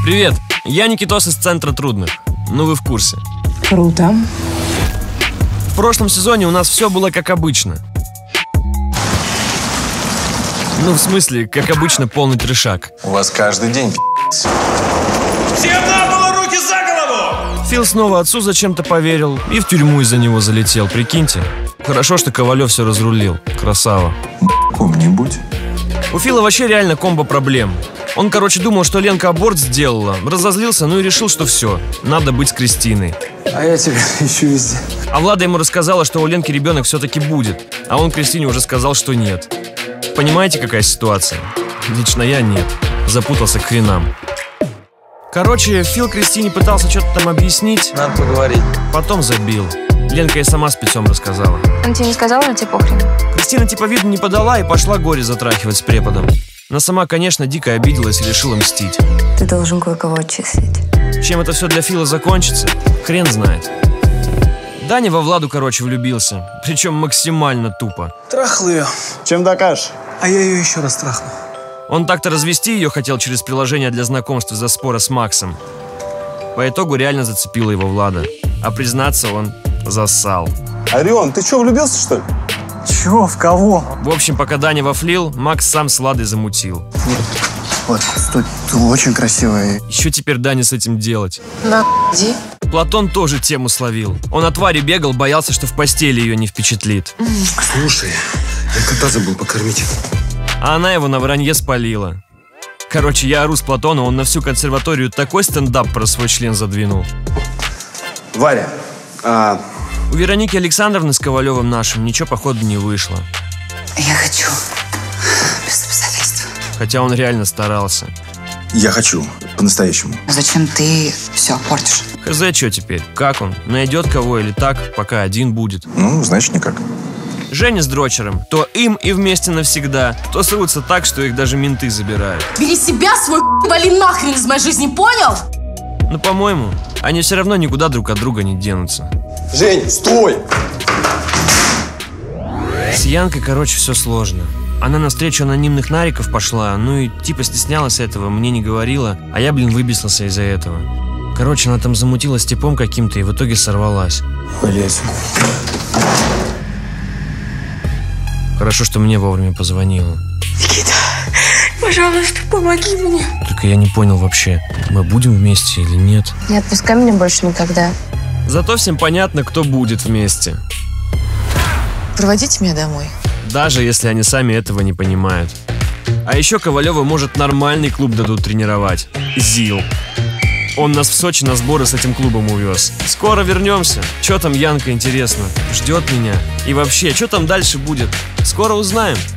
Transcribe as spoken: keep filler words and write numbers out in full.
Привет, я Никитос из Центра трудных. Ну вы в курсе. Круто. В прошлом сезоне у нас все было как обычно. Ну, в смысле, как обычно, полный трешак. У вас каждый день пи***ц. Всем на пол, руки за голову! Фил снова отцу зачем-то поверил и в тюрьму из-за него залетел, прикиньте. Хорошо, что Ковалев все разрулил. Красава. Ком-нибудь. У Фила вообще реально комбо проблем. Он, короче, думал, что Ленка аборт сделала, разозлился, ну и решил, что все, надо быть с Кристиной. А я тебя ищу везде. А Влада ему рассказала, что у Ленки ребенок все-таки будет, а он Кристине уже сказал, что нет. Понимаете, какая ситуация? Лично я нет. Запутался к хренам. Короче, Фил Кристине пытался что-то там объяснить. Надо поговорить. Потом забил. Ленка и сама спецом рассказала. Она тебе не сказала, или тебе похрен? Кристина типа виду не подала и пошла горе затрахивать с преподом. Но сама, конечно, дико обиделась и решила мстить. Ты должен кое-кого отчислить. Чем это все для Фила закончится, хрен знает. Даня во Владу, короче, влюбился. Причем максимально тупо. Трахал ее. Чем докажешь? А я ее еще раз трахну. Он так-то развести ее хотел через приложение для знакомств из-за спора с Максом. По итогу реально зацепила его Влада. А признаться, он зассал. Орион, ты что, влюбился, что ли? Чего? В кого? В общем, пока Даня вафлил, Макс сам с Владой замутил. Вот, стой, ты очень красивая. Еще теперь Дане с этим делать. На, иди. Платон тоже тему словил. Он от Вари бегал, боялся, что в постели ее не впечатлит. Слушай, я кота забыл покормить. А она его на вранье спалила. Короче, я ору с Платона, он на всю консерваторию такой стендап про свой член задвинул. Варя, а... У Вероники Александровны с Ковалевым нашим ничего, походу, не вышло. Я хочу. Без обязательств. Хотя он реально старался. Я хочу, по-настоящему. Зачем ты все портишь? Хз, что теперь? Как он? Найдет кого или так, пока один будет? Ну, значит, никак. Женя с Дрочером. То им и вместе навсегда, то срутся так, что их даже менты забирают. Бери себя, свой вали нахрен из моей жизни, понял? Но, по-моему, они все равно никуда друг от друга не денутся. Жень, стой! С Янкой, короче, все сложно. Она на встречу анонимных нариков пошла, ну и типа стеснялась этого, мне не говорила, а я, блин, выбесился из-за этого. Короче, она там замутила с типом каким-то и в итоге сорвалась. Блять. Хорошо, что мне вовремя позвонила. Никита, пожалуйста, помоги мне. Только я не понял вообще, мы будем вместе или нет. Не отпускай меня больше никогда. Зато всем понятно, кто будет вместе. Проводите меня домой. Даже если они сами этого не понимают. А еще Ковалеву, может, нормальный клуб дадут тренировать. ЗИЛ. Он нас в Сочи на сборы с этим клубом увез. Скоро вернемся. Че там Янка, интересно? Ждет меня? И вообще, что там дальше будет? Скоро узнаем.